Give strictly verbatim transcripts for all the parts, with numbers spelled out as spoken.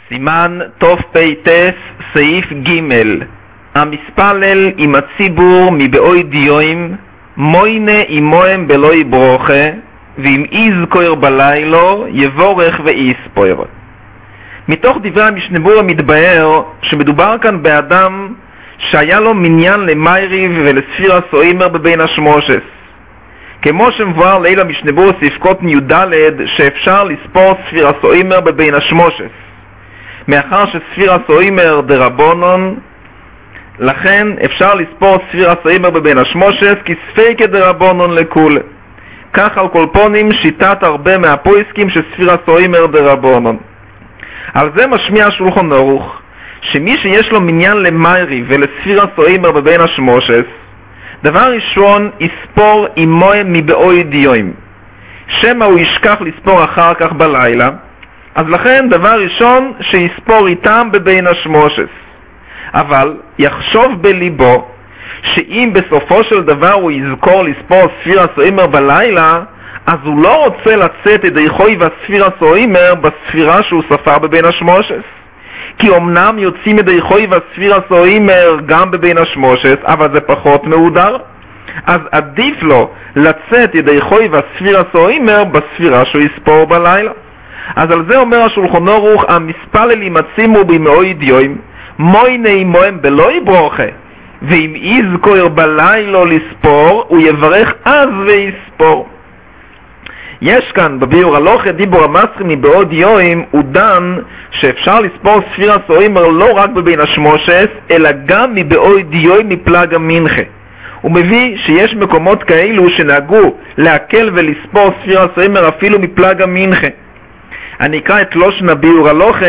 סימן תוף פייטס סעיף ג' המספלל עם הציבור מבאוי דיועים מוינה עמוהם בלוי ברוכה ואם יזכור בלילו יבורך ויספור. מתוך דברי המשנבור המתבהר שמדובר כאן באדם שהיה לו מניין למייריב ולספיר הסוימר בבין השמושס, כמו שמבואר ליל המשנבור ספקות ניודלד שאפשר לספור ספיר הסוימר בבין השמושס, מאחר שספיר הסוימר דרבונון, לכן אפשר לספור ספיר הסוימר בבין השמושס כספיקה דרבונון לכול. כך על כל פונים שיטת הרבה מהפויסקים שספיר הסוימר דרבונון. על זה משמיע שולחן ערוך שמי שיש לו מניין למיירי ולספיר הסוימר בבין השמושס, דבר ראשון יספור עמוהם מבאוי דיועים, שמה הוא ישכח לספור אחר כך בלילה, אז לכן דבר ראשון שיספור איתם בבין השמושס. אבל יחשוב בליבו שאם בסופו של דבר הוא יזכור לספור ספיר הסוימר בלילה, אז הוא לא רוצה לצאת ידי חוי והספיר הסוימר בספירה שהוא ספר בבין השמושס, כי אמנם יוצאים ידי חוי והספיר הסוימר גם בבין השמושס, אבל זה פחות מהודר, אז עדיף לו לצאת ידי חוי והספיר הסוימר בספירה שהוא יספור בלילה. אז על זה אומר השולחן ערוך המספלל עם הציבור במאוי דיועים מוינה עמוהם בלוי ברוכה ואם יזכור בלילה לספור הוא יברך אז ויספור. יש כאן בביאור הלוכה דיבור המסחי מבעוד יועים הוא דן שאפשר לספור ספיר הסוימר לא רק בבין השמושס אלא גם מבעוד יועים מפלג המנחה. הוא מביא שיש מקומות כאלו שנהגו להקל ולספור ספיר הסוימר אפילו מפלג המנחה. אני אקרא את לושן הביאור הלוכה.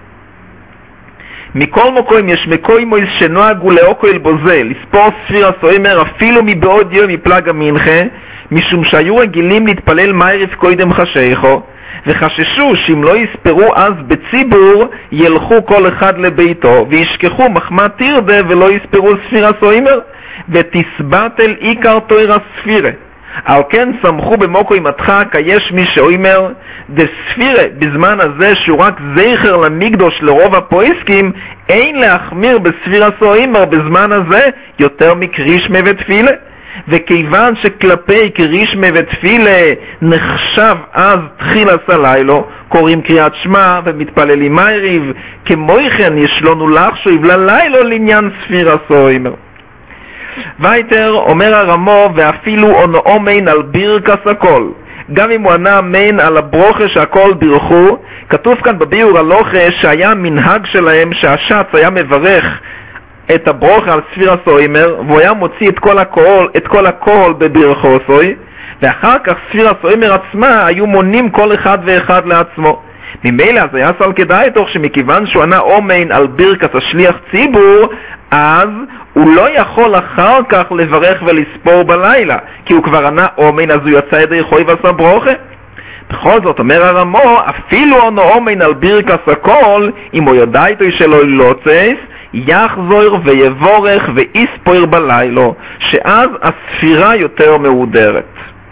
מכל מקום יש מקוימויס שנוהגו לאוקויל בוזה לספור ספיר הסוימר אפילו מבעוד יום מפלג המנחה, משום שהיו רגילים להתפלל מייריב קודם חשיכו, וחששו שאם לא יספרו אז בציבור ילכו כל אחד לביתו וישכחו מחמת תירדה ולא יספרו ספיר הסוימר ותסבטל עיקר תוירה ספירה. על כן סמכו במוקו עם הדחק יש מי שאומר דספירה בזמן הזה שהוא רק זכר למקדוש לרוב הפויסקים אין להחמיר בספיר הסוימר בזמן הזה יותר מקרישמה ותפילה, וכיוון שכלפי קרישמה ותפילה נחשב אז תחילת הלילה קוראים קריאת שמע ומתפללים מייריב, כמו כן יש לנו לחשוב ללילה לעניין ספיר הסוימר. וייטר אומר הרמו ואפילו אונאו מיין על בירקס הכל, גם אם הוא ענה מיין על הברוכה שהכל בירכו. כתוב כאן בביאור הלוכה שהיה מנהג שלהם שהשץ היה מברך את הברוכה על ספיר הסוימר והוא היה מוציא את כל הקול, את כל הקול בבירכו סוי, ואחר כך ספיר הסוימר עצמה היו מונים כל אחד ואחד לעצמו. ממילא אז היה סל כדאי תוך שמכיוון שהוא ענה אומן על בירקס השליח ציבור, אז הוא לא יכול אחר כך לברך ולספור בלילה, כי הוא כבר ענה אומן אז הוא יצא ידי חוי ועשה ברוכה. בכל זאת אומר הרמו אפילו עונה אומן על בירקס הכל, אם הוא יודע איתו שלא ילוצס יחזור ויבורך ויספור בלילה, שאז הספירה יותר מהודרת.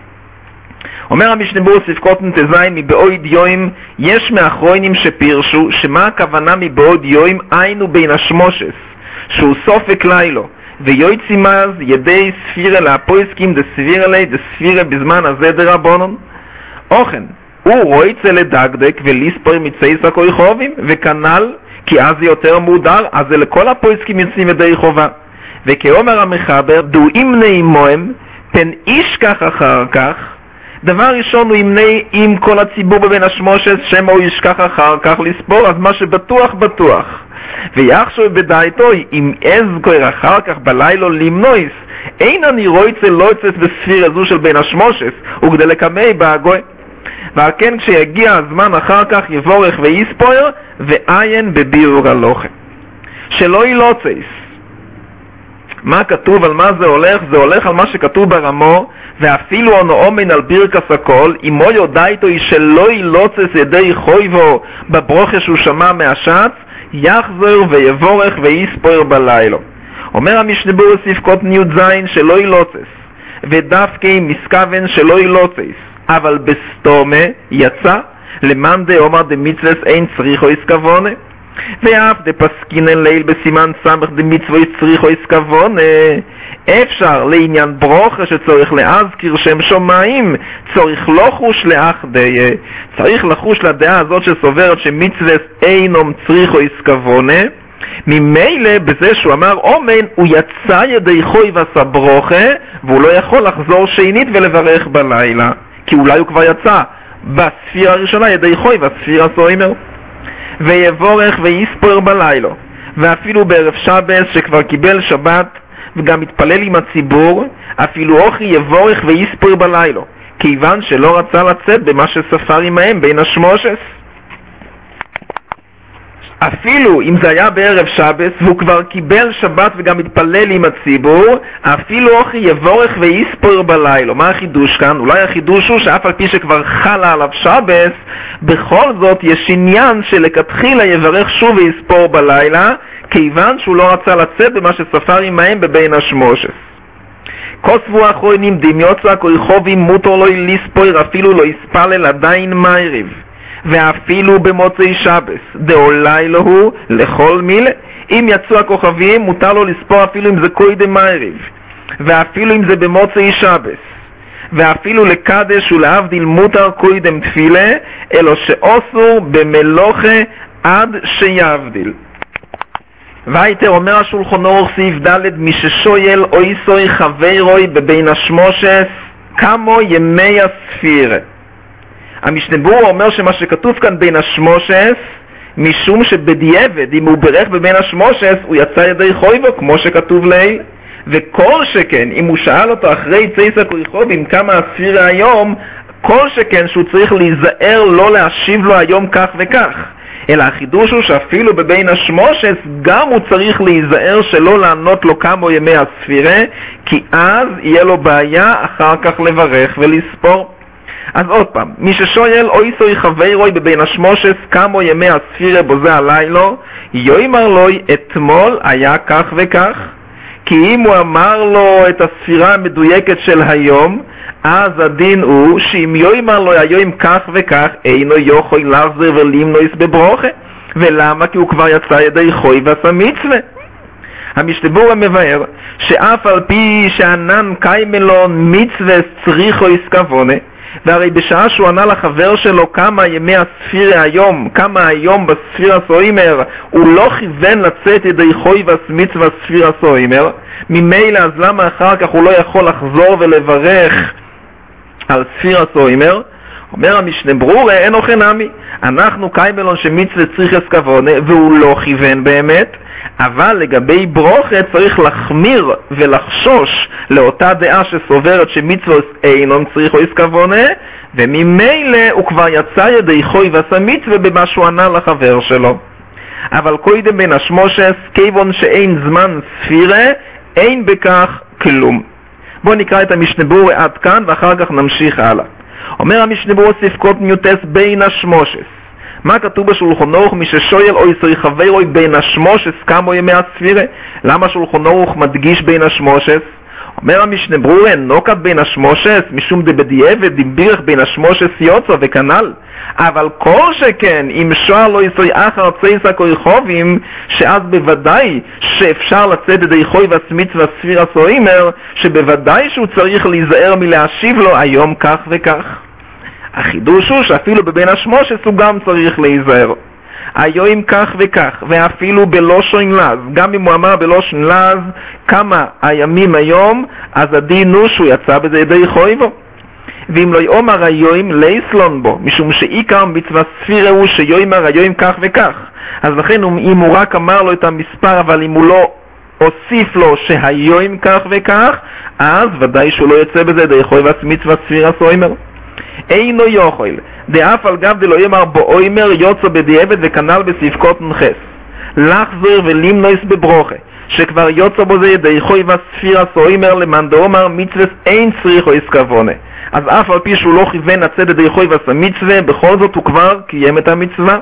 אומר המשנבור ספקות נתזיים מבעוד יועים יש מאחרונים שפירשו שמה הכוונה מבעוד יועים היינו בין השמושס שהוא סופק לילו ויועצים אז ידי ספירה להפויסקים דספירה לי דספירה בזמן הזה דרבונון. אוכן הוא רויצה לדקדק ולספור מצייס הכוי חובים וכנל כי אז זה יותר מודר, אז זה לכל הפויסקים יוצאים ידי חובה. וכאומר המחבר דו אימנה עמוהם פן ישכח אחר כך, דבר ראשון הוא ימנה עם כל הציבור בבין השמושס שמה הוא ישכח אחר כך לספור, אז מה שבטוח בטוח. ויחשוב בדעתו אם אזכור אחר כך בלילה למנויס אין אני רויצה לא יצאת בספיר הזו של בין השמושס וכדי לקמי בהגוי. ועל כן כשיגיע הזמן אחר כך יבורך ויספור ועיין בביאור הלוכה שלא ילוצס. מה כתוב על מה זה הולך? זה הולך על מה שכתוב ברמו ואפילו אונאומן על בירקס הכל אם הוא יודע איתו שלא ילוצס ידי חויבו בברוכה שהוא שמע מהשץ יחזור ויבורך ויספור בלילה. אומר המשנבור ספקות ניוד זין שלא ילוצס ודווקא מסכוון שלא ילוצס, אבל בסתומה יצא למאן דאמר דמצווה אין צריך או עסקבונה, ואף דפסקינן ליל בסימן סמך דמצווה צריכו איסקבון, אפשר לעניין ברוכה שצריך להזכיר שם שומעים, צריך לא חוש לאחדי, צריך לחוש לדעה הזאת שסוברת שמצווה אינום צריכו איסקבונה, ממילא בזה שהוא אמר אומן הוא יצא ידי חוי ועשה ברוכה והוא לא יכול לחזור שנית ולברך בלילה, כי אולי הוא כבר יצא בספירה הראשונה ידי חוי והספירה סוימר, ויבורך ויספור בלילה, ואפילו בערב שבס שכבר קיבל שבת וגם מתפלל עם הציבור, אפילו אוכי יבורך ויספור בלילה, כיוון שלא רצה לצאת במה שספר עמהם בין השמושס. אפילו אם זה היה בערב שבס והוא כבר קיבל שבת וגם מתפלל עם הציבור, אפילו אוכי יבורך ויספור בלילה. מה החידוש כאן? אולי החידוש הוא שאף על פי שכבר חלה עליו שבס, בכל זאת יש עניין שלכתחילה יברך שוב ויספור בלילה, כיוון שהוא לא רצה לצאת במה שספר עמהם בבין השמושס. כוסבו האחרונים דמיוצא כויכובים מותר לו לספור אפילו לא יספלל עדיין מייריב, ואפילו במוצאי שבס דאולי לו הוא לכל מילה, אם יצאו הכוכבים מותר לו לספור אפילו אם זה קודם מייריב, ואפילו אם זה במוצאי שבס, ואפילו לקדש ולהבדיל מותר קודם תפילה, אלו שאוסור במלוכה עד שיבדיל. וייתר אומר השולחן אורך סעיף ד' מי ששויל או איסוי חברוי בבין השמושס כמו ימי הספירה. המשנה ברורה אומר שמה שכתוב כאן בין השמושס, משום שבדיעבד אם הוא ברך בבין השמושס הוא יצא ידי חויבו כמו שכתוב ליל, וכל שכן אם הוא שאל אותו אחרי צייסה כויכובים כמה הספירה היום, כל שכן שהוא צריך להיזהר לא להשיב לו היום כך וכך, אלא החידוש הוא שאפילו בבין השמושס גם הוא צריך להיזהר שלא לענות לו כמה ימי הספירה, כי אז יהיה לו בעיה אחר כך לברך ולספור. אז עוד פעם, מי ששואל אוי סוי חברוי בבין השמושס כמה ימי הספירה בוזה הלילו, יאמר לו אתמול היה כך וכך, כי אם הוא אמר לו את הספירה המדויקת של היום, אז הדין הוא שאם יאמר לו היום כך וכך אינו יוכל לחזור ולמנוס בברוכה. ולמה? כי הוא כבר יצא ידי חוי ועשה מצווה. המשנה ברורה מבאר שאף על פי שענן קיימלון מצווה צריכו איסקבונה, והרי בשעה שהוא ענה לחבר שלו כמה ימי הספירה היום, כמה היום בספירה סוימר, הוא לא כיוון לצאת ידי חוי והמצווה ספירה סוימר, ממילא אז למה אחר כך הוא לא יכול לחזור ולברך על ספירה סוימר? אומר המשנה ברורה אין אוכל נמי, אנחנו קיימלון שמצווה צריך אסקבונה והוא לא כיוון באמת, אבל לגבי ברוכה צריך לחמיר ולחשוש לאותה דעה שסוברת שמצווה אינון צריך או אסקבונה, וממילא הוא כבר יצא ידי חוי ועשה מצווה במה שהוא ענה לחבר שלו. אבל קודם בין השמושס כיוון שאין זמן ספירה אין בכך כלום. בואו נקרא את המשנה ברורה עד כאן ואחר כך נמשיך הלאה. אומר המשנה ברורה ספקות מיוטס בין השמושס. מה כתוב בשולחן ערוך? מי ששואל אוי סוי חברוי בין השמושס כמה ימי הספירה? למה שולחן ערוך מדגיש בין השמושס? אומר המשנה ברורה נוקת בין השמושס משום דבדיעבד דיברך בין השמושס יוצא וכנל, אבל כל שכן אם שואל אוי סוי אחר צייסה כויכובים, שאז בוודאי שאפשר לצאת ידי חוי והמצווה ספירה סוימר, שבוודאי שהוא צריך להיזהר מלהשיב לו היום כך וכך. החידוש הוא שאפילו בבין השמושס הוא גם צריך להיזהר היום כך וכך, ואפילו בלושן לז, גם אם הוא אמר בלושן לז כמה הימים היום, אז הדין הוא שהוא יצא בזה ידי חויבו. ואם לא יאמר היום לייסלון בו, משום שעיקר מצווה ספירה הוא שיאמר היום כך וכך, אז לכן אם הוא רק אמר לו את המספר אבל אם הוא לא הוסיף לו שהיום כך וכך, אז ודאי שהוא לא יצא בזה ידי חויבו מצווה ספירה סוימר. אינו יוכל דאף על גב דלא יאמר בו אוימר יוצא בדיעבד וכנל בספקות נחס לחזור ולמנוס בברוכה שכבר יוצא בו זה ידי חוי והספירה סוימר למאן דאמר מצווה אין צריך או איסקבונה, אז אף על פי שהוא לא כיוון לצאת ידי חוי ועשה מצווה, בכל זאת הוא כבר קיים את המצווה.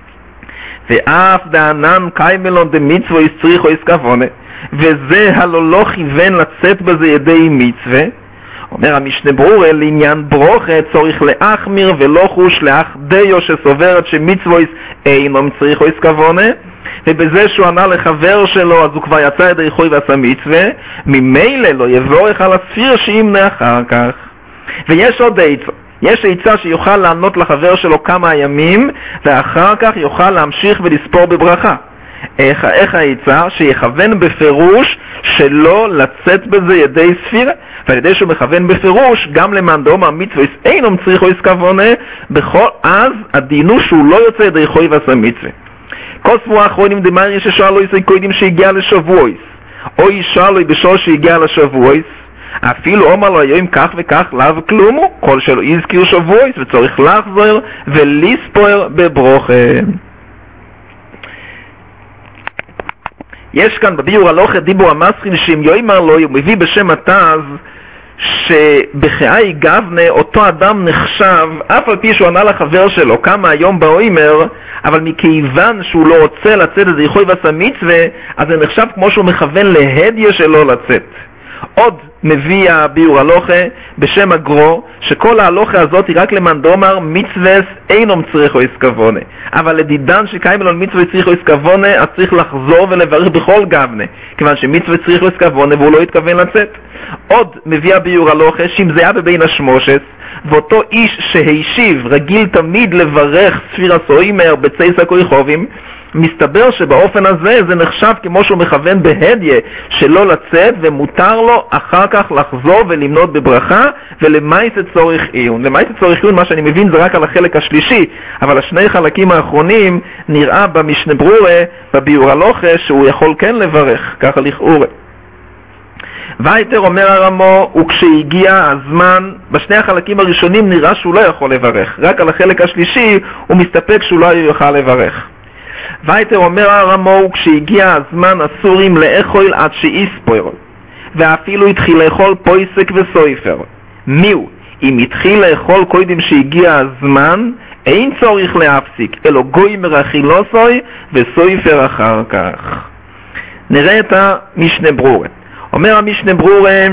ואף דענן קיימלון דמצווה צריך או איסקבונה, וזה הלא לא כיוון לצאת בזה ידי מצווה, אומר המשנה ברורה, לעניין ברוכה צורך להחמיר ולא חוש לאח דיו שסוברת שמצוויס אינו מצריך או איסקבונה, ובזה שהוא ענה לחבר שלו אז הוא כבר יצא ידי חוי ועשה מצווה, ממילא לא יבורך על הספיר שימנה אחר כך. ויש עוד עצה, יש עצה שיוכל לענות לחבר שלו כמה ימים ואחר כך יוכל להמשיך ולספור בברכה. איך, איך העצה? שיכוון בפירוש שלא לצאת בזה ידי ספירה, ועל ידי שהוא מכוון בפירוש גם למען דאמר מצווה אינו מצריך או איסקבונה, בכל אז הדינו שהוא לא יוצא ידי חוי ועשה מצווה. כל שבוע האחרונים דמרי ששאל לו יסי קוידים שהגיע לשבועיס, או ישאל לו בשור שהגיע לשבועיס, אפילו אומר לו היום כך וכך לאו כלומו, כל שלו יזכיר שבועיס וצריך לחזור ולספור בברוכה. יש כאן בביור הלוכה דיבור המסחין שאם יאמר לו, הוא מביא בשם התז, שבחיי גבנה אותו אדם נחשב, אף על פי שהוא ענה לחבר שלו כמה היום באוימר, אבל מכיוון שהוא לא רוצה לצאת את זיכוי ועשה מצווה, אז זה נחשב כמו שהוא מכוון להדיה שלו לצאת. עוד מביא הביור הלוכה בשם הגרו, שכל ההלוכה הזאת היא רק למען דאמר מצווה אינו מצריך או איסקבונה, אבל לדידן שקיים אלון מצווה צריך או איסקבונה, אז צריך לחזור ולברך בכל גבנה, כיוון שמצווה צריך או איסקבונה והוא לא התכוון לצאת. עוד מביא הביור הלוכה שאם זה היה בבין השמושס, ואותו איש שהישיב רגיל תמיד לברך ספיר הסוימר בצייס הכויכובים, מסתבר שבאופן הזה זה נחשב כמו שהוא מכוון בהדיה שלא לצאת, ומותר לו אחר כך לחזור ולמנות בברכה, ולמעשה צורך עיון. למעשה צורך עיון, מה שאני מבין זה רק על החלק השלישי, אבל השני חלקים האחרונים נראה במשנה ברורה, בביור הלוכה, שהוא יכול כן לברך, ככה לכאורה. וייטר אומר הרמו, וכשהגיע הזמן, בשני החלקים הראשונים נראה שהוא לא יכול לברך, רק על החלק השלישי הוא מסתפק שהוא לא יוכל לברך. וייטר אומר הרמו, כשהגיע הזמן אסורים לאכול עד שיספור, ואפילו התחיל לאכול פויסק וסויפר. מיהו? אם התחיל לאכול קודם שהגיע הזמן, אין צורך להפסיק, אלא גוי מרחילו סוי וסויפר אחר כך. נראה את המשנה ברורה. אומר המשנה ברורה,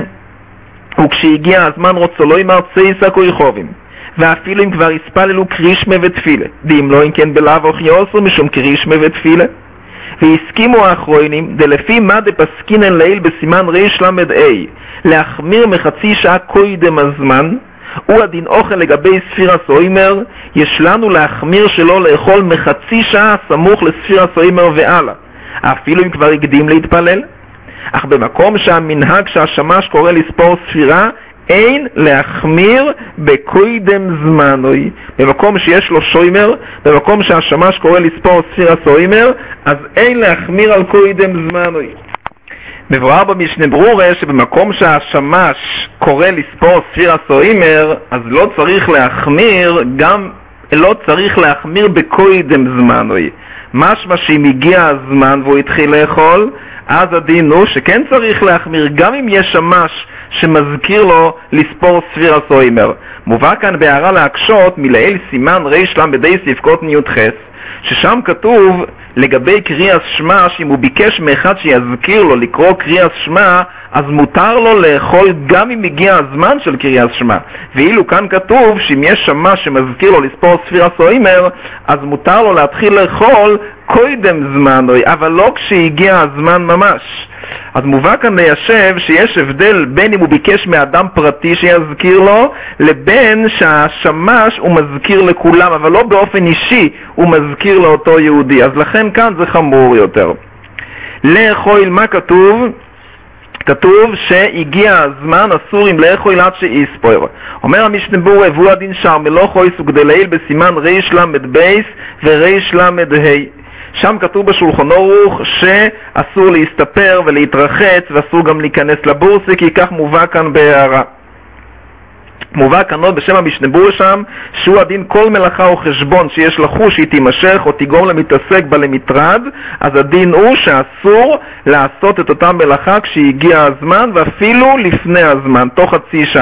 וכשהגיע הזמן רוצה לא יאמר צייס הכויכובים, ואפילו אם כבר הספללו קרישמה ותפילה, ואם לא אם כן בלאו אוכיוסו משום קרישמה ותפילה, והסכימו האחרונים, דלפי מה דפסקינן ליל בסימן ריש למד אי, להחמיר מחצי שעה קודם הזמן, הוא הדין אוכל לגבי ספיר הסוימר, יש לנו להחמיר שלא לאכול מחצי שעה סמוך לספיר הסוימר ועלה, אפילו אם כבר הקדים להתפלל. אך במקום שהמנהג שהשמש קורא לספור ספירה, אין להחמיר בקוידם זמנוי. במקום שיש לו שוימר, במקום שהשמש קורא לספור ספירה סוימר, אז אין להחמיר על קוידם זמנוי. מבואר במשנה ברורה שבמקום שהשמש קורא לספור ספירה סוימר, אז לא צריך להחמיר, גם לא צריך להחמיר בקוידם זמנוי. משמע שאם הגיע הזמן והוא התחיל לאכול, אז הדין הוא שכן צריך להחמיר גם אם יש שמש שמזכיר לו לספור ספיר הסוימר. מובא כאן בהערה להקשות מלעיל סימן ריש לם בדי ספקות ניוד חס, ששם כתוב לגבי קריאת שמע, שאם הוא ביקש מאחד שיזכיר לו לקרוא קריאת שמע, אז מותר לו לאכול גם אם הגיע הזמן של קריאת שמע. ואילו כאן כתוב שאם יש שמע שמזכיר לו לספור ספיר הסוימר, אז מותר לו להתחיל לאכול קודם זמנוי, אבל לא כשהגיע הזמן ממש. אז מובא כאן ליישב שיש הבדל בין אם הוא ביקש מאדם פרטי שיזכיר לו, לבין שהשמש הוא מזכיר לכולם, אבל לא באופן אישי הוא מזכיר לאותו יהודי. אז לכן כאן זה חמור יותר. לאכול, מה כתוב? כתוב שהגיע הזמן אסור אם לאכול עד שיספור. אומר המשנה ברורה, והוא הדין שר מלוכו יסוג דלעיל בסימן ריש למד בייס וריש למד ה'. שם כתוב בשולחן ערוך שאסור להסתפר ולהתרחץ ואסור גם להיכנס לבורסה, כי כך מובא כאן בהערה. מובא כאן עוד בשם המשנה ברורה שם שהוא הדין כל מלאכה או חשבון שיש לחוש שהיא תימשך או תגרום למתעסק בה למטרד, אז הדין הוא שאסור לעשות את אותה מלאכה כשהגיע הזמן ואפילו לפני הזמן, תוך חצי שעה.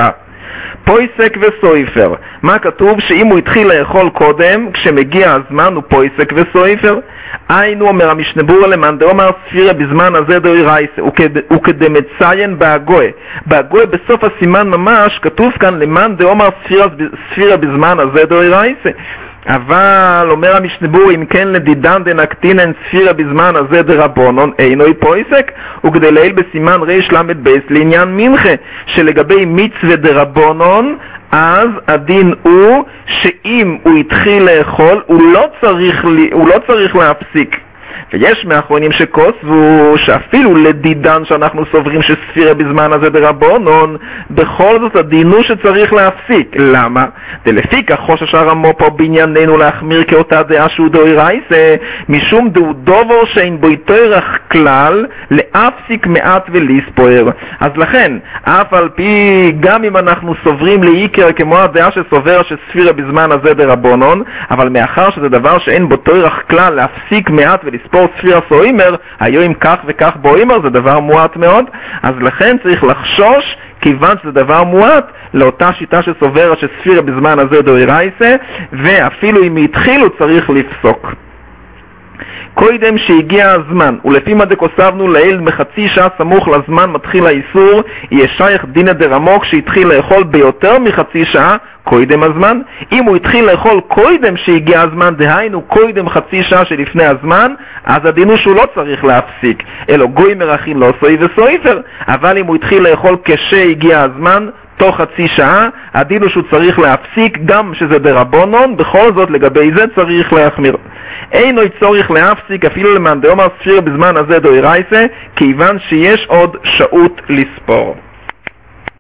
פויסק וסויפר. מה כתוב? שאם הוא התחיל לאכול קודם, כשמגיע הזמן הוא פויסק וסויפר. היינו אומר המשנה ברורה למאן דאמר ספירה בזמן הזה דאורייסה, וכדמציין בהגוי. בהגוי בסוף הסימן ממש כתוב כאן למאן דאמר ספירה, ספירה בזמן הזה דאורייסה. אבל אומר המשנה ברורה, אם כן לדידן דנקטינן ספירה בזמן הזה דרבונון אינוי פויסק, וכדי להיל בסימן ריש למד בייס לעניין מנחה, שלגבי מצווה דרבונון אז הדין הוא שאם הוא התחיל לאכול הוא לא צריך, הוא לא צריך להפסיק. ויש מאחרונים שכוסבו שאפילו לדידן שאנחנו סוברים שספירה בזמן הזה דרבונון, בכל זאת הדין הוא שצריך להפסיק. למה? דלפיכך חושש הרמו פה בענייננו להחמיר כאותה דעה שהוא דאורייסה, משום דהו דובר שאין בו תורך כלל להפסיק מעט ולספור. אז לכן, אף על פי גם אם אנחנו סוברים לעיקר כמו הדעה שסובר שספירה בזמן הזה דרבונון, אבל מאחר שזה דבר שאין בו תורך כלל להפסיק מעט ולספור ספירה סוימר, היו אם כך וכך בוימר, זה דבר מועט מאוד, אז לכן צריך לחשוש, כיוון שזה דבר מועט, לאותה שיטה שסוברה שספירה בזמן הזה דאורייסה, ואפילו אם התחילו צריך לפסוק. קודם שהגיע הזמן, ולפי מה דקוסבנו לעיל מחצי שעה סמוך לזמן מתחיל האיסור, יהיה שייך דינא דרמוק שהתחיל לאכול ביותר מחצי שעה קודם הזמן. אם הוא התחיל לאכול קודם שהגיע הזמן, דהיינו קודם חצי שעה שלפני הזמן, אז הדין הוא שהוא לא צריך להפסיק, אלא גוי מרחין לא סוי וסויפר. אבל אם הוא התחיל לאכול כשהגיע הזמן, תוך חצי שעה, הדין הוא שהוא צריך להפסיק, גם שזה דרבונון, בכל זאת לגבי זה צריך להחמיר. אינו צורך להפסיק אפילו למאן דאמר ספירה בזמן הזה דאורייסה, כיוון שיש עוד שעות לספור.